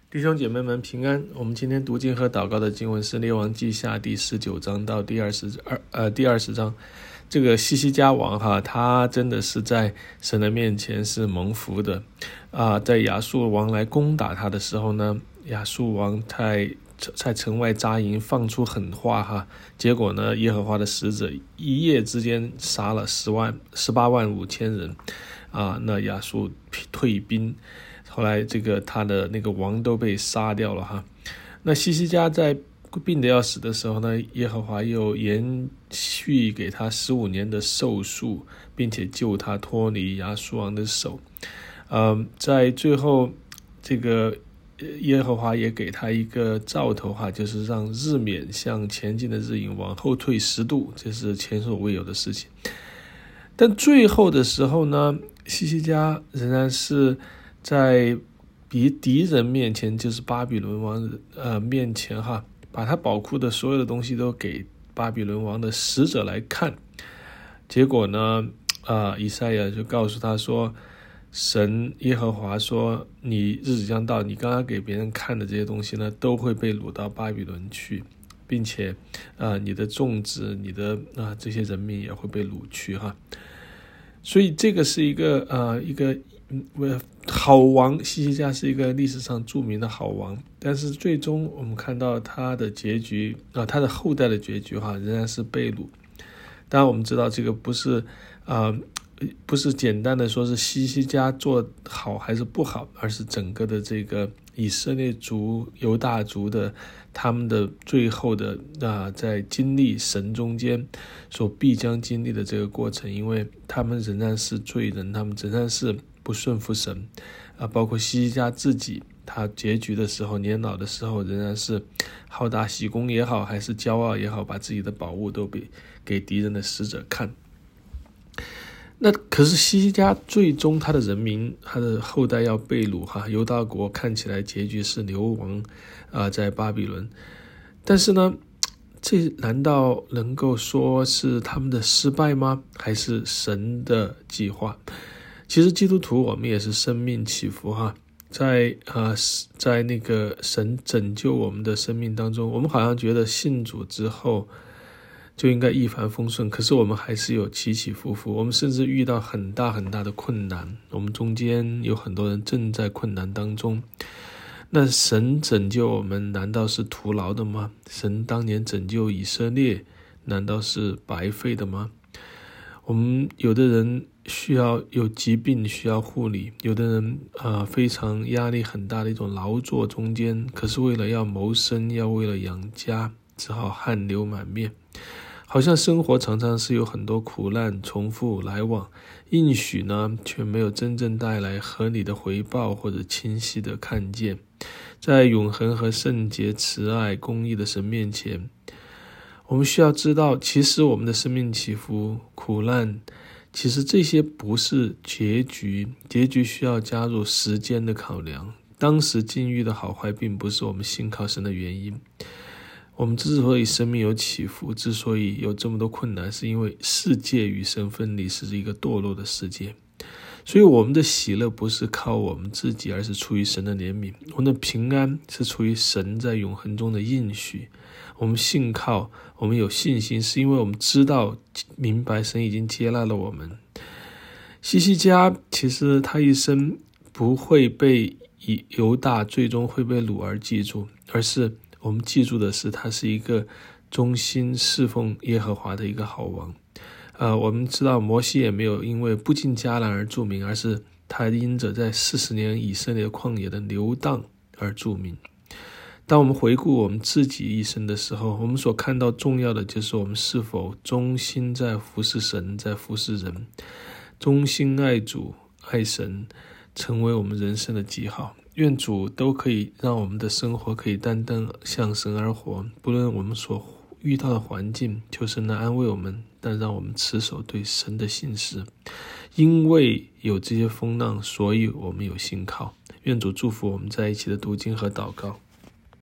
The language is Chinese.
弟兄姐妹们平安。我们今天读经和祷告的经文是列王记下第19章到第20章。这个西西家王他真的是在神的面前是蒙福的在亚述王来攻打他的时候呢，亚述王在城外扎营，放出狠话结果呢，耶和华的使者一夜之间杀了185000人那亚述退兵，后来他的那个王都被杀掉了那西西家在病得要死的时候呢，耶和华又延续给他15年的寿数，并且救他脱离亚述王的手。在最后这个耶和华也给他一个兆头就是让日冕向前进的日影往后退10度，这是前所未有的事情。但最后的时候呢，西西家仍然是在敌人面前，就是巴比伦王面前把他宝库的所有的东西都给巴比伦王的使者来看。结果呢以赛亚就告诉他说，神耶和华说，你日子将到，你刚刚给别人看的这些东西呢，都会被掳到巴比伦去，并且你的众子，你的这些人民也会被掳去所以这个是一个好王，西西家是一个历史上著名的好王，但是最终我们看到他的结局他的后代的结局仍然是被掳。当然我们知道这个不是简单的说是西西家做好还是不好，而是整个的这个以色列族犹大族的他们的最后的在经历神中间所必将经历的这个过程，因为他们仍然是罪人，他们仍然是不顺服神包括西西家自己，他结局的时候，年老的时候，仍然是好大喜功也好，还是骄傲也好，把自己的宝物都给敌人的使者看。那可是西西家最终他的人民，他的后代要被掳犹大国看起来结局是流亡在巴比伦。但是呢，这难道能够说是他们的失败吗？还是神的计划？其实基督徒我们也是生命起伏在那个神拯救我们的生命当中，我们好像觉得信主之后就应该一帆风顺，可是我们还是有起起伏伏，我们甚至遇到很大很大的困难，我们中间有很多人正在困难当中。那神拯救我们难道是徒劳的吗？神当年拯救以色列难道是白费的吗？我们有的人需要有疾病需要护理，有的人非常压力很大的一种劳作中间，可是为了要谋生，要为了养家，只好汗流满面。好像生活常常是有很多苦难重复来往，应许呢却没有真正带来合理的回报或者清晰的看见。在永恒和圣洁慈爱公义的神面前，我们需要知道，其实我们的生命起伏苦难，其实这些不是结局，结局需要加入时间的考量。当时境遇的好坏并不是我们信靠神的原因。我们之所以生命有起伏，之所以有这么多困难，是因为世界与神分离，是一个堕落的世界。所以我们的喜乐不是靠我们自己，而是出于神的怜悯。我们的平安是出于神在永恒中的应许。我们信靠，我们有信心，是因为我们知道明白神已经接纳了我们。西西家其实他一生不会被犹大最终会被掳而记住，而是我们记住的是他是一个忠心侍奉耶和华的一个好王。我们知道摩西也没有因为不进迦南而著名，而是他因着在40年以色列旷野的流荡而著名。当我们回顾我们自己一生的时候，我们所看到重要的就是我们是否忠心在服侍神，在服侍人，忠心爱主爱神，成为我们人生的记号。愿主都可以让我们的生活可以单单向神而活，不论我们所遇到的环境，求神来安慰我们，但让我们持守对神的信实。因为有这些风浪，所以我们有信靠。愿主祝福我们在一起的读经和祷告。